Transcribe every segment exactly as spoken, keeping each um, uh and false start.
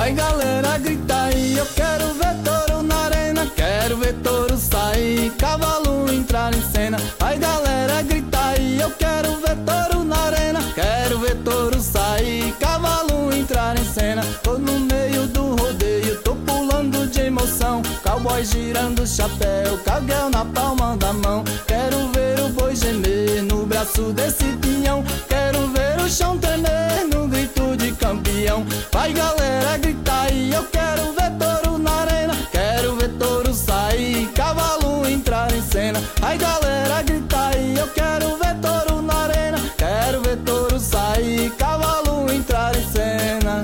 Vai galera, grita aí, eu quero ver touro na arena, quero ver touro sair, cavalo entrar em cena. Vai galera, grita aí, eu quero ver touro na arena, quero ver touro sair, cavalo entrar em cena. Tô no meio do rodeio, tô pulando de emoção, cowboy girando o chapéu, caguel na palma da mão. Quero ver o boi gemer no braço desse pinhão, quero ver o chão tremer no grito de campeão. Vai galera, grita aí, eu quero ver touro na arena, quero ver touro sair, cavalo entrar em cena. Ai galera, grita aí, eu quero ver touro na arena, quero ver touro sair, cavalo entrar em cena.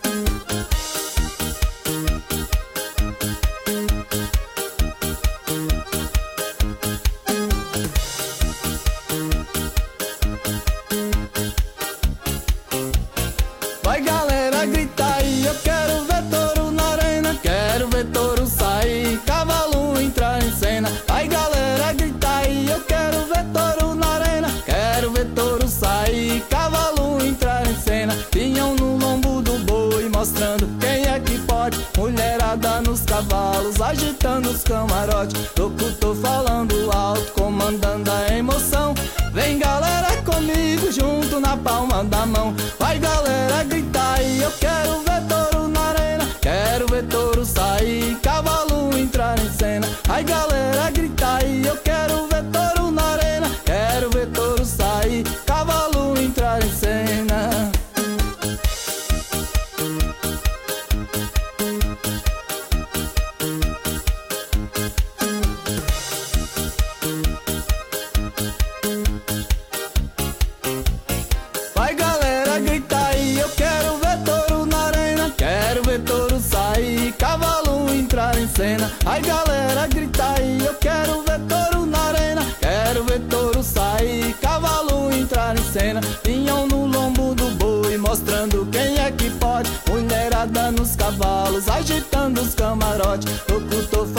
Vai galera, grita aí, eu quero ver touro na arena, quero ver touro sair, cavalo entrar em cena. Vai galera, grita aí, eu quero ver touro na arena, quero ver touro sair, cavalo entrar em cena. Pinhão no lombo do boi, mostrando quem é que pode, mulherada nos cavalos, agitando os camarotes. Locutor falando alto, comandando a emoção. Vem galera comigo, junto na palma da mão. Vai galera, grita aí, eu quero ver touro na arena, quero ver touro sair, cavalo entrar em cena. Ai galera, grita aí, eu quero ver touro na arena, quero ver touro sair, cavalo entrar em cena. Vai galera, grita aí, eu quero ver touro na arena, quero ver touro sair, cavalo entrar em cena. Ai galera, grita aí, eu quero ver touro na arena, quero ver touro sair, cavalo entrar em cena. Pinhão no lombo do boi, mostrando quem é que pode, mulherada nos cavalos, agitando os camarotes. Locutor